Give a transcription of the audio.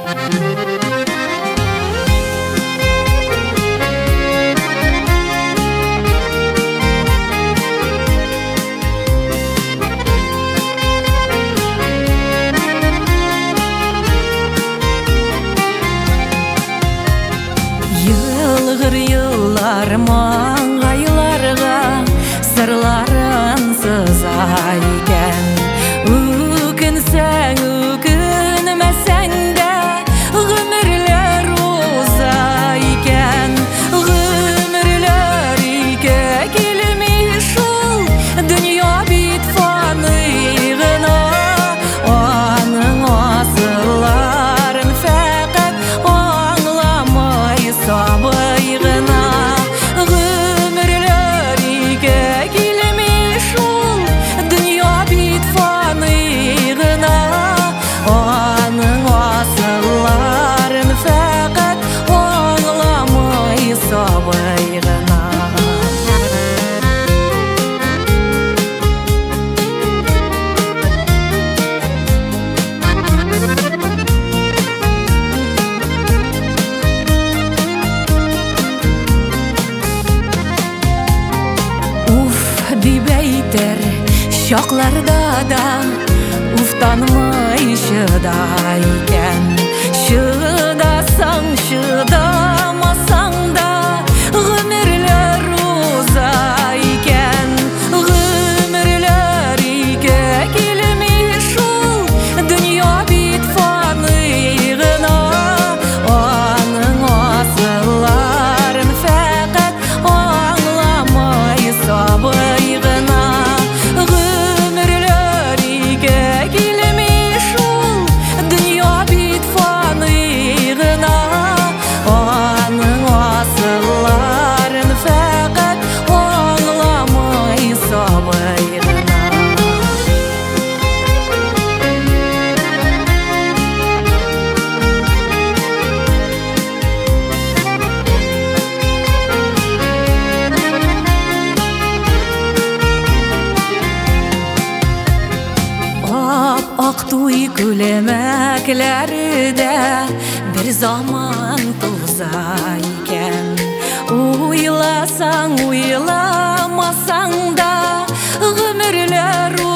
Yılgır yıllar mаңғайларға сырларын сызайken Өкінсең өкінмәсәң дә ғүмірлер узайken Ғүмірлер ике келмей шул дүния бит фаны гына Аның асылларын фәкать аңламай сабый гына Ғүмірлер ике келмей шул дүния бит фаны гына Аның асылларын фәкать аңламай сабый гына Дип әйтер чакларда да уфтанмай чыдайкен Чыдасаң чыдамасаң да ғүмірлер узайкен Ғүмірлер ике келмей шул дүния бит фаны гына Аның асылларын фәкать аңламай сабый гына Ғүмірлер ике келмей шул дүния бит фаны гына Аның асылларын фәкать аңламай сабый гына Ак туй күләмәкләрдә бер заман тузайкен Уйласаң, уйламасаң да ғүмірлер